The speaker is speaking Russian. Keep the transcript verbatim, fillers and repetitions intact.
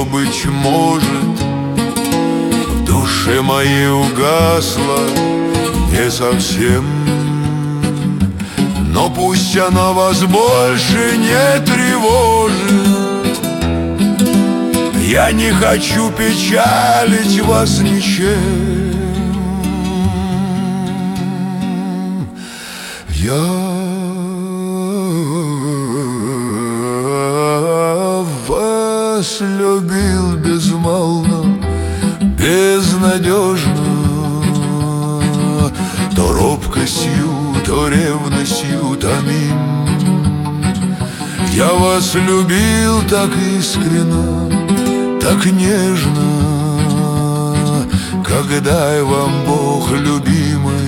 быть может, в душе моей угасла не совсем. Но пусть она вас больше не тревожит, я не хочу печалить вас ничем. Я вас любил безмолвно, безнадежно, то робкостью, то ревностью томим. Я вас любил так искренно, так нежно, как дай вам Бог, любимый,